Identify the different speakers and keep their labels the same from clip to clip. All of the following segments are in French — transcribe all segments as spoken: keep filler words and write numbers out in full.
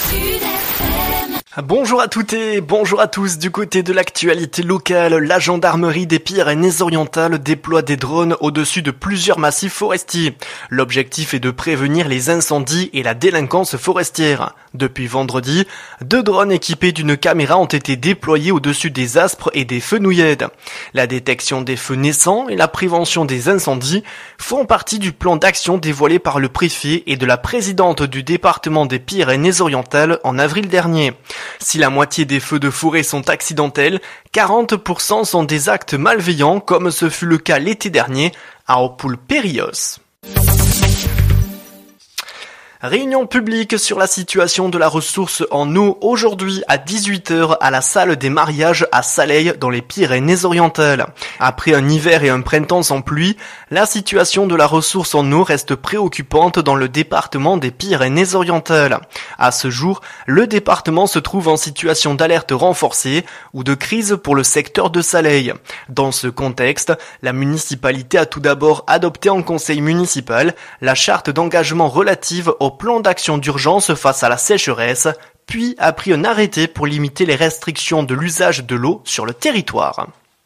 Speaker 1: Bonjour à toutes et bonjour à tous. Du côté de l'actualité locale, la gendarmerie des Pyrénées-Orientales déploie des drones au-dessus de plusieurs massifs forestiers. L'objectif est de prévenir les incendies et la délinquance forestière. Depuis vendredi, deux drones équipés d'une caméra ont été déployés au-dessus des aspres et des fenouillèdes. La détection des feux naissants et la prévention des incendies font partie du plan d'action dévoilé par le préfet et de la présidente du département des Pyrénées-Orientales en avril dernier. Si la moitié des feux de forêt sont accidentels, quarante pour cent sont des actes malveillants comme ce fut le cas l'été dernier à Oppoul-Périos. Réunion publique sur la situation de la ressource en eau aujourd'hui à dix-huit heures à la salle des mariages à Saleil dans les Pyrénées-Orientales. Après un hiver et un printemps sans pluie, la situation de la ressource en eau reste préoccupante dans le département des Pyrénées-Orientales. À ce jour, le département se trouve en situation d'alerte renforcée ou de crise pour le secteur de Saleil. Dans ce contexte, la municipalité a tout d'abord adopté en conseil municipal la charte d'engagement relative au plan d'action d'urgence face à la sécheresse, puis a pris un arrêté pour limiter les restrictions de l'usage de l'eau sur le territoire.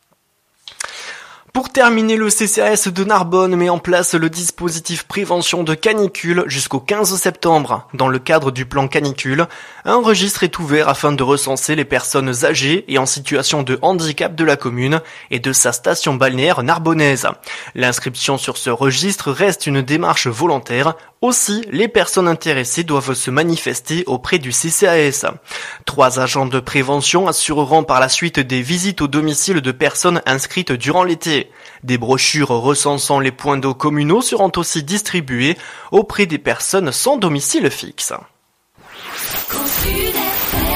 Speaker 1: Pour terminer, le C C A S de Narbonne met en place le dispositif prévention de canicule jusqu'au quinze septembre. Dans le cadre du plan canicule, un registre est ouvert afin de recenser les personnes âgées et en situation de handicap de la commune et de sa station balnéaire narbonnaise. L'inscription sur ce registre reste une démarche volontaire. Aussi, les personnes intéressées doivent se manifester auprès du C C A S. Trois agents de prévention assureront par la suite des visites au domicile de personnes inscrites durant l'été. Des brochures recensant les points d'eau communaux seront aussi distribuées auprès des personnes sans domicile fixe.